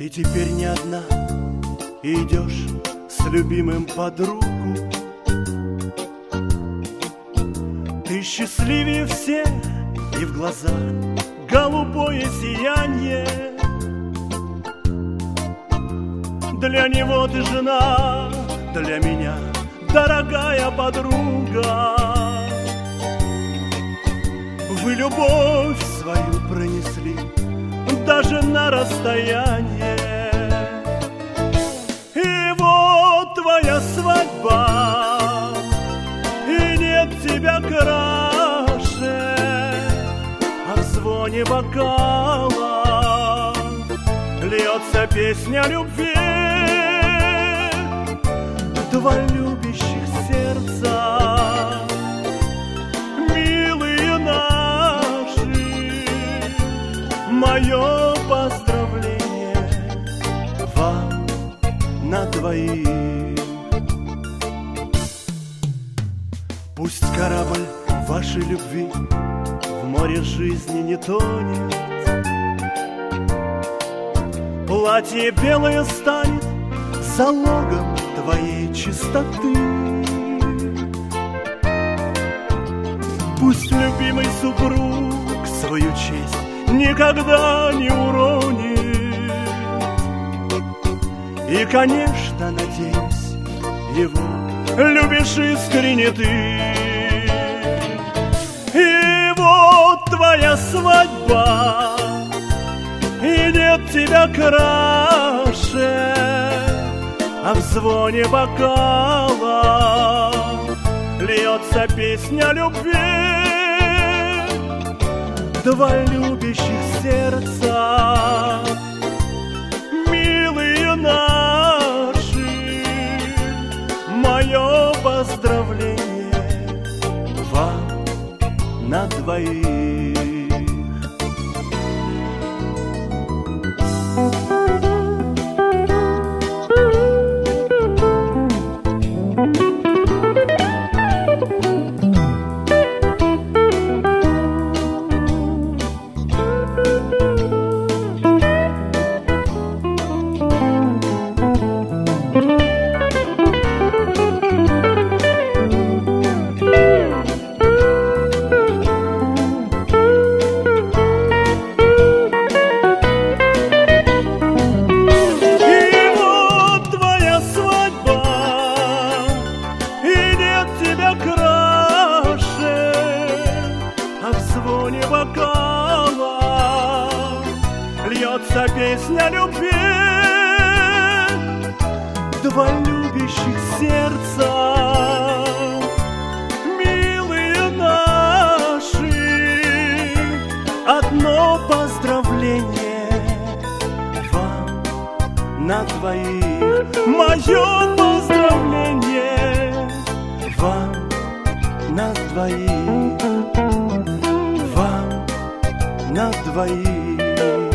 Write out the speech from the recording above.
Ты теперь не одна, идешь с любимым под руку. Ты счастливее всех, и в глазах голубое сияние. Для него ты жена, для меня дорогая подруга. Вы любовь свою пронесли даже на расстояние. И вот твоя свадьба, и нет тебя краше, а в звоне бокала льется песня любви. Два любящих сердца, милые наши, мое поздравление вам на двоих. Пусть корабль вашей любви в море жизни не тонет, платье белое станет залогом твоей чистоты. Пусть любимый супруг свою честь никогда не уронит. И, конечно, надеюсь, его любишь искренне ты. И вот твоя свадьба, и нет тебя краше, а в звоне бокала льется песня любви. Два любящих сердца, милые наши, мое поздравление вам на двоих. Льется песня любви. Два любящих сердца, милые наши, одно поздравление вам на двоих. Мое поздравление вам на двоих, вам на двоих.